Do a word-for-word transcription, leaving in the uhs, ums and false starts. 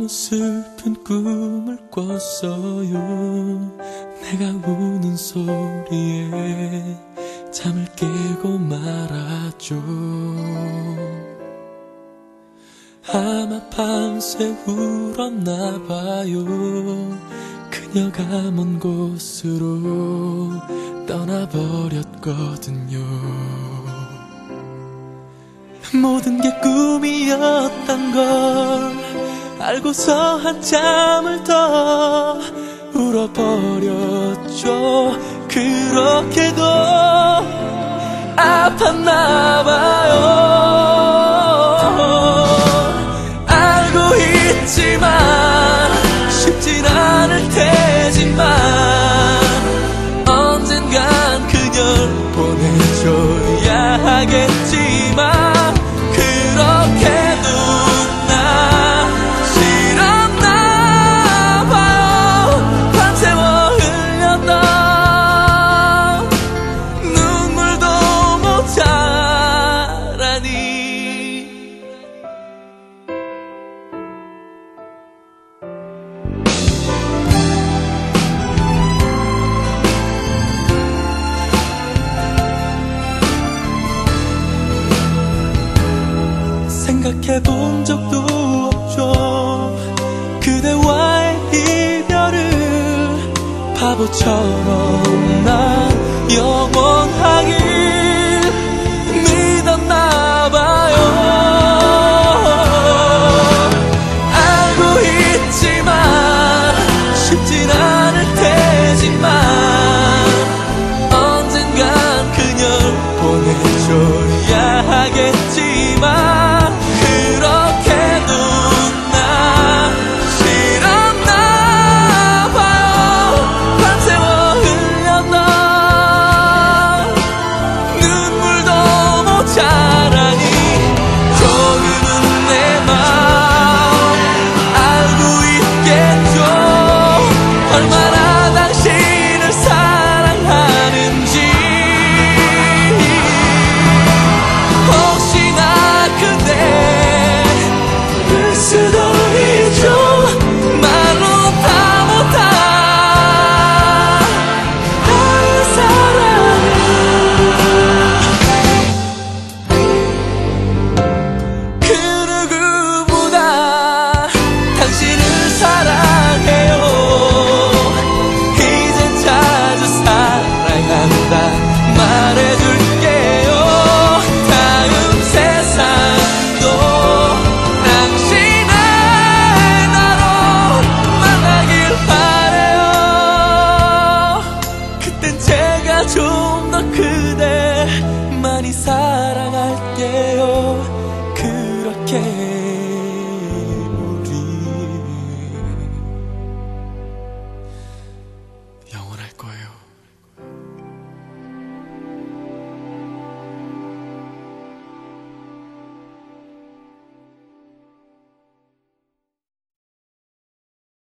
너무 슬픈 꿈을 꿨어요. 내가 우는 소리에 잠을 깨고 말았죠. 아마 밤새 울었나 봐요. 그녀가 먼 곳으로 떠나버렸거든요. 모든 게 꿈이었단 걸 알고서 한참을 더 울어버렸죠. 그렇게도 아팠나 봐요. 알고 있지만 쉽진 않을 테지만 언젠간 그녀를 보내줘야 하겠지만 그렇게도 나 싫었나 봐요. 밤새워 흘렸던 눈물도 모자라니. 생각해본 적도 없죠. 그대와의 이별을 바보처럼 난 영원하길 믿었나 봐요. 알고 있지만 쉽진 않을 테지만 언젠간 그녀를 보내줘야 하겠지만 얼마나 당신을 사랑하는지 혹시나 그대 알 수도 있죠. 말로 다 못한 나의 사랑은 그 누구보다 당신을 사랑